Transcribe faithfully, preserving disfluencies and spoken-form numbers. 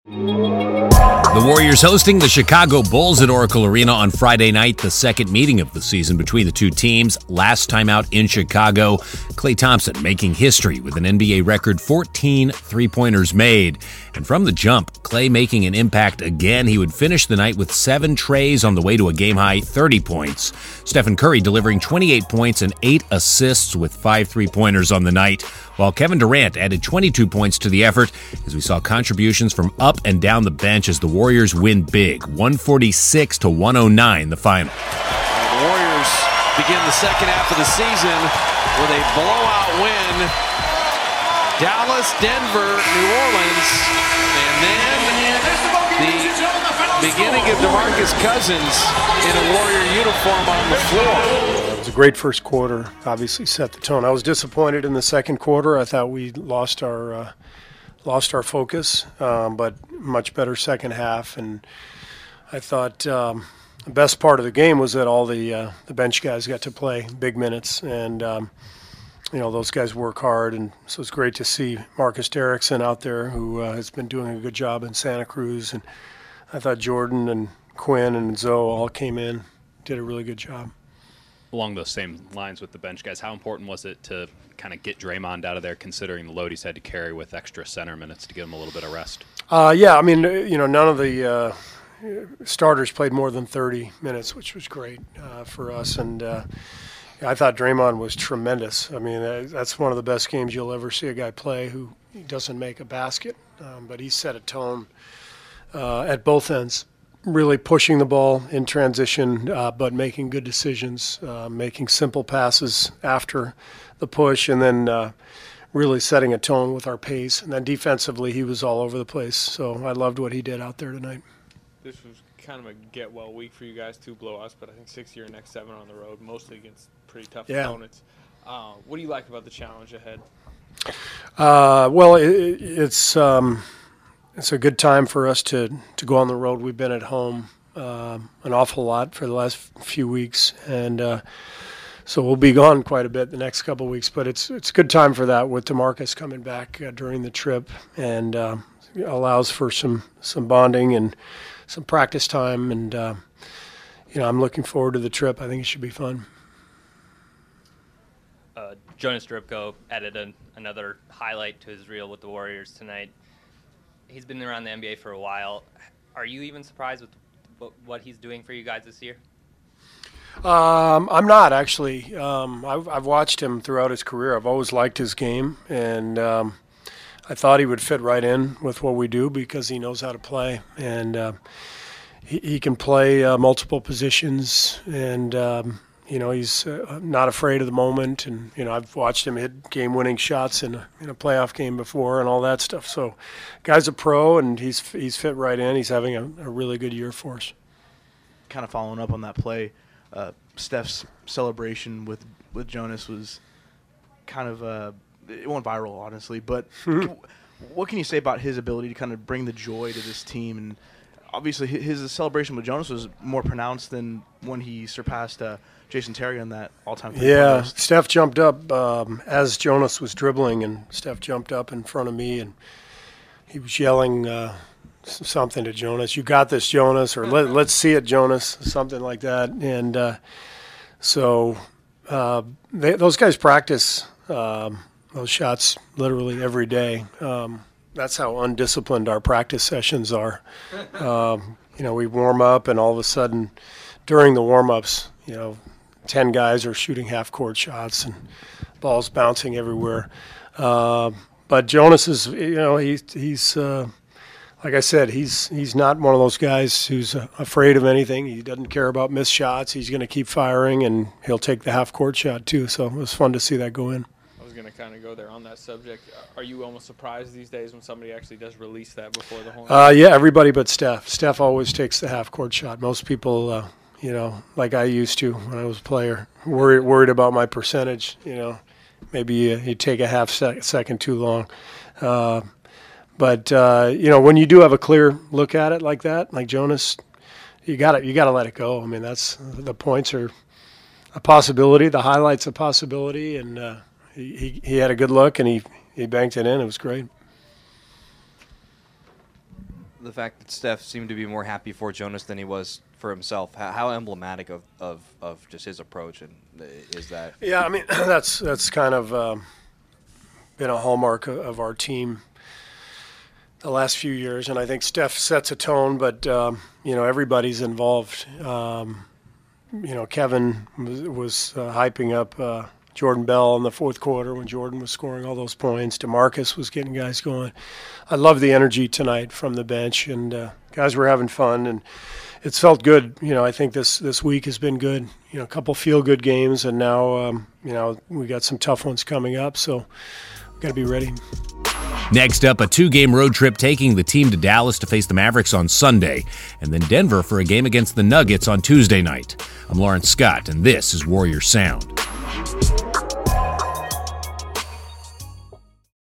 The Warriors hosting the Chicago Bulls at Oracle Arena on Friday night, the second meeting of the season between the two teams. Last time out in Chicago, Klay Thompson making history with an N B A record fourteen three-pointers made. And from the jump, Klay making an impact again. He would finish the night with seven trays on the way to a game-high thirty points. Stephen Curry delivering twenty-eight points and eight assists with five three-pointers on the night, while Kevin Durant added twenty-two points to the effort as we saw contributions from up and down the bench as the Warriors win big, one forty-six to one oh nine the final. The Warriors begin the second half of the season with a blowout win. Dallas, Denver, New Orleans, and then the beginning of DeMarcus Cousins in a Warrior uniform on the floor. It was a great first quarter, obviously set the tone. I was disappointed in the second quarter. I thought we lost our uh, lost our focus, um, but much better second half. And I thought um, the best part of the game was that all the uh, the bench guys got to play big minutes, and um, you know, those guys work hard, and so it's great to see Marcus Derrickson out there, who uh, has been doing a good job in Santa Cruz. And I thought Jordan and Quinn and Zoe all came in, did a really good job. Along those same lines with the bench guys, how important was it to kind of get Draymond out of there, considering the load he's had to carry with extra center minutes to give him a little bit of rest? Uh, yeah, I mean, you know, none of the uh, starters played more than thirty minutes, which was great uh, for us. And uh, I thought Draymond was tremendous. I mean, that's one of the best games you'll ever see a guy play who doesn't make a basket, um, but he set a tone uh, at both ends. Really pushing the ball in transition, uh, but making good decisions, uh, making simple passes after the push, and then uh, really setting a tone with our pace. And then defensively, he was all over the place. So I loved what he did out there tonight. This was kind of a get-well week for you guys, two blowouts, but I think six of your next seven on the road, mostly against pretty tough yeah. opponents. Uh, what do you like about the challenge ahead? Uh, well, it, it's um, – It's a good time for us to, to go on the road. We've been at home uh, an awful lot for the last few weeks, and uh, so we'll be gone quite a bit the next couple of weeks. But it's it's a good time for that with DeMarcus coming back uh, during the trip, and uh, allows for some, some bonding and some practice time. And uh, you know, I'm looking forward to the trip. I think it should be fun. Uh, Jonas Jerebko added an, another highlight to his reel with the Warriors tonight. He's been around the N B A for a while. Are you even surprised with what he's doing for you guys this year? Um, I'm not, actually. Um, I've, I've watched him throughout his career. I've always liked his game, and um, I thought he would fit right in with what we do because he knows how to play. And uh, he, he can play uh, multiple positions, and um, you know, he's uh, not afraid of the moment. And, you know, I've watched him hit game-winning shots in a, in a playoff game before and all that stuff. So, guy's a pro, and he's he's fit right in. He's having a, a really good year for us. Kind of following up on that play, uh, Steph's celebration with, with Jonas was kind of uh, – it went viral, honestly. But what can you say about his ability to kind of bring the joy to this team? And obviously his celebration with Jonas was more pronounced than when he surpassed uh, – Jason Terry on that all-time. Yeah, Steph jumped up um, as Jonas was dribbling, and Steph jumped up in front of me, and he was yelling uh, something to Jonas. You got this, Jonas, or Let, let's see it, Jonas, something like that. And uh, so uh, they, those guys practice um, those shots literally every day. Um, that's how undisciplined our practice sessions are. Um, you know, we warm up, and all of a sudden during the warm-ups, you know, ten guys are shooting half-court shots and balls bouncing everywhere. Uh, but Jonas is, you know, he's, he's uh, like I said, he's he's not one of those guys who's uh, afraid of anything. He doesn't care about missed shots. He's going to keep firing, and he'll take the half-court shot too. So it was fun to see that go in. I was going to kind of go there on that subject. Are you almost surprised these days when somebody actually does release that before the whole uh, yeah, everybody but Steph. Steph always takes the half-court shot. Most people uh, – you know, like I used to when I was a player, worried worried about my percentage. You know, maybe you, you take a half sec- second too long. Uh, but uh, you know, when you do have a clear look at it like that, like Jonas, you got to you got to let it go. I mean, that's the points are a possibility, the highlights a possibility, and uh, he, he he had a good look and he he banked it in. It was great. the fact that Steph seemed to be more happy for Jonas than he was for himself? How, how emblematic of, of, of just his approach and is that? Yeah, I mean, that's that's kind of um, been a hallmark of, of our team the last few years, and I think Steph sets a tone, but, um, you know, everybody's involved. Um, you know, Kevin was, was uh, hyping up uh, Jordan Bell in the fourth quarter when Jordan was scoring all those points. DeMarcus was getting guys going. I love the energy tonight from the bench, and uh, guys were having fun, and it's felt good. You know, I think this, this week has been good. You know, a couple feel-good games, and now, um, you know, we got some tough ones coming up, so we've got to be ready. Next up, a two-game road trip taking the team to Dallas to face the Mavericks on Sunday, and then Denver for a game against the Nuggets on Tuesday night. I'm Lawrence Scott, and this is Warrior Sound.